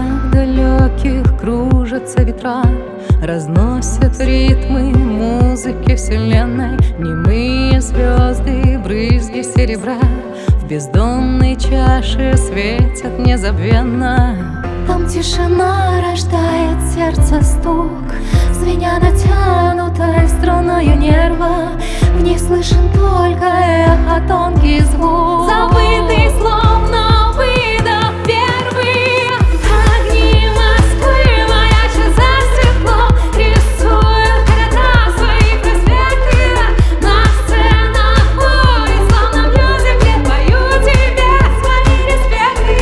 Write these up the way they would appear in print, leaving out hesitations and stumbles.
морях далеких кружатся ветра, разносят ритмы музыки вселенной. Немые звезды, брызги серебра в бездонной чаше светят незабвенно. Там тишина рождает сердце стук, звеня натянутой струною нерва. В ней слышен только эхо, тонкий звук, забытый словно выдох первый. Огни Москвы маячат за стеклом, рисуют города свои проспекты. На сценах улиц, словно в мюзикле, пою тебе свои респекты.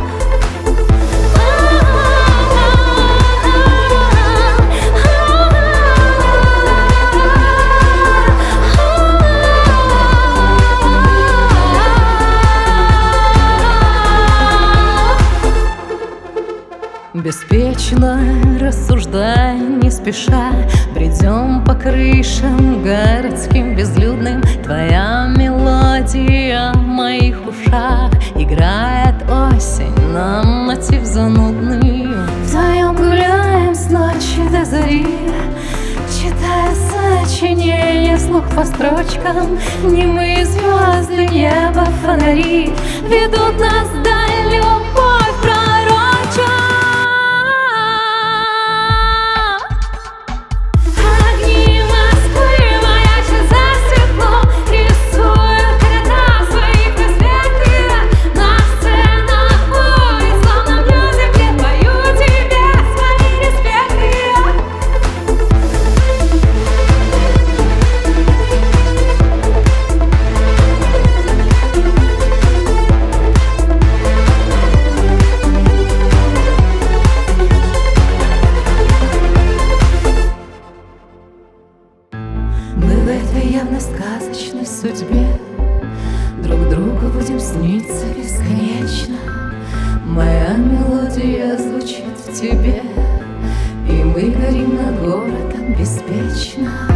Беспечно рассуждая, не спеша, бредем по крышам городским безлюдным. Твоя мелодия в моих ушах, играет осень на мотив занудный. Вдвоем гуляем с ночи до зари, читая сочинение вслух по строчкам. Немые звезды, небо, фонари ведут нас вдаль, любовь пророча. Огни Москвы маячат за стеклом, рисуют города свои проспекты. На сценах улиц, словно в мюзикле, пою тебе свои респекты. Мы в этой явно сказочной судьбе друг другу будем сниться бесконечно. Моя мелодия звучит в тебе, и мы горим над городом беспечно.